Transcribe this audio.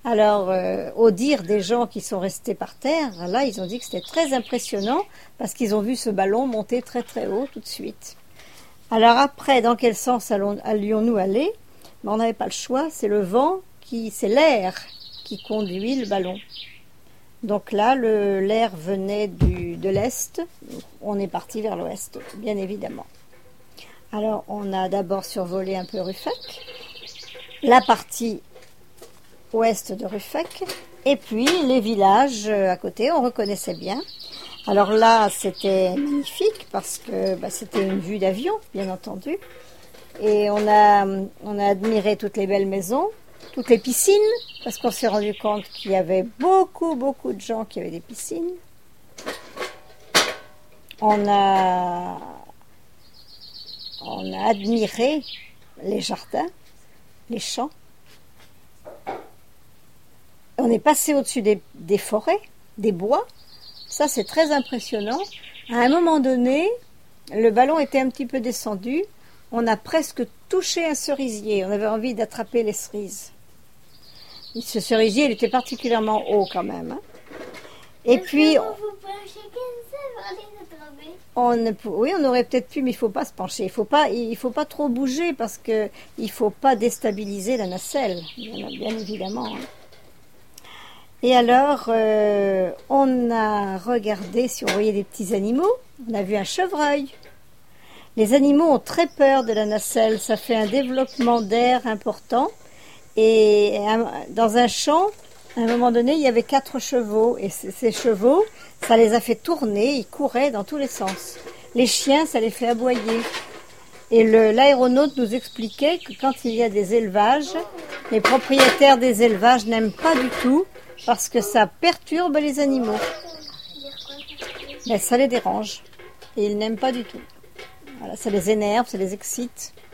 Alors, au dire des gens qui sont restés par terre, là, ils ont dit que c'était très impressionnant parce qu'ils ont vu ce ballon monter très très haut tout de suite. Alors après, dans quel sens allions-nous aller? Ben, on n'avait pas le choix, c'est le vent, c'est l'air qui conduit le ballon. Donc là, l'air venait de l'est, on est parti vers l'ouest, bien évidemment. Alors, on a d'abord survolé un peu Ruffec, la partie ouest de Ruffec, et puis les villages à côté, on reconnaissait bien. Alors là, c'était magnifique parce que c'était une vue d'avion, bien entendu. Et on a admiré toutes les belles maisons, toutes les piscines, parce qu'on s'est rendu compte qu'il y avait beaucoup de gens qui avaient des piscines. On a admiré les jardins, les champs. On est passé au-dessus des forêts, des bois. Ça, c'est très impressionnant. À un moment donné, le ballon était un petit peu descendu. On a presque touché un cerisier. On avait envie d'attraper les cerises. Et ce cerisier, il était particulièrement haut quand même. Hein. Et puis, oui, on aurait peut-être pu, mais il ne faut pas se pencher. Il faut pas trop bouger parce que il faut pas déstabiliser la nacelle, bien évidemment. Hein. Et alors, on a regardé si on voyait des petits animaux. On a vu un chevreuil. Les animaux ont très peur de la nacelle. Ça fait un développement d'air important. Et dans un champ, à un moment donné, il y avait 4 chevaux. Et ces chevaux, ça les a fait tourner. Ils couraient dans tous les sens. Les chiens, ça les fait aboyer. Et l'aéronaute nous expliquait que quand il y a des élevages, les propriétaires des élevages n'aiment pas du tout parce que ça perturbe les animaux. Mais ça les dérange. Et ils n'aiment pas du tout. Voilà, ça les énerve, ça les excite.